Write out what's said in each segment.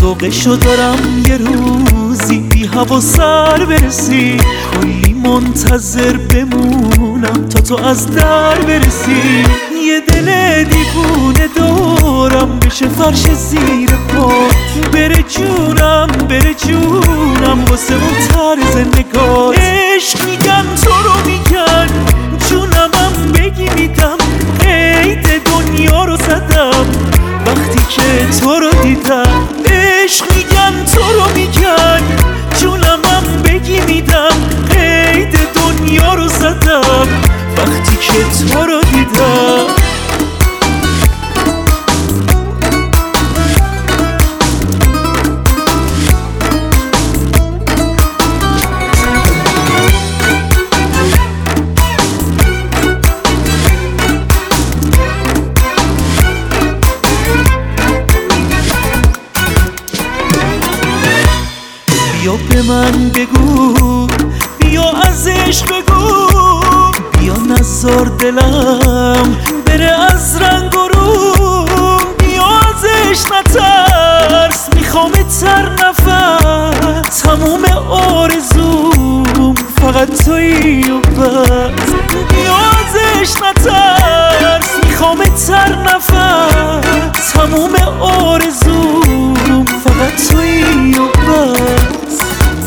شوقشو دارم یه روزی بی هوا سر برسی، کلی منتظر بمونم تا تو از در برسی. یه دل دیوونه دورم بشه فرش زیر پا، بره جونم بره جونم واسه اون طرز نگات. عشق میگن تو رو میگن جونمم بگی میدم، عید دنیا رو زدم وقتی که تو رو دیدم. عشق میگن تو رو میگن جونمم بگی میدم، عید دنیا رو زدم وقتی که تو رو دیدم. بیا به من بگو، بیا از عشق بگو، بیا نذار دلم بره از رنگ و روم. بیا از عشق نترس، میخوامت هر نفس، تموم آرزوم فقط تویی و بس. بیا از عشق نترس، میخوامت هر نفس، تموم آرزوم فقط تویی و بس.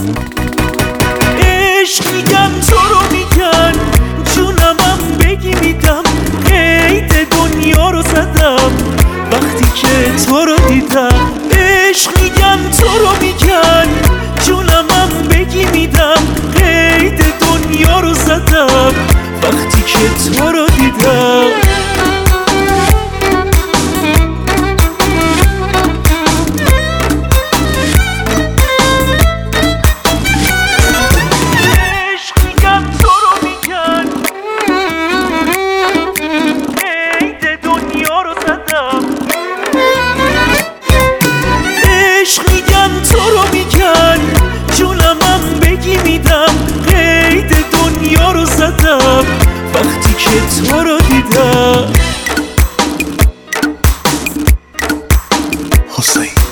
عشق میگن تو رو میگن جونمم بگی میدم، عید دنیا رو زدم وقتی که تو رو دیدم. عشق میگن تو رو میگن جونمم بگی میدم، عید دنیا رو زدم وقتی که تو رو دیدم. عشق میگن تو رو میگن جونمم بگی میدم، عید دنیا رو زدم وقتی که تو رو دیدم. حسین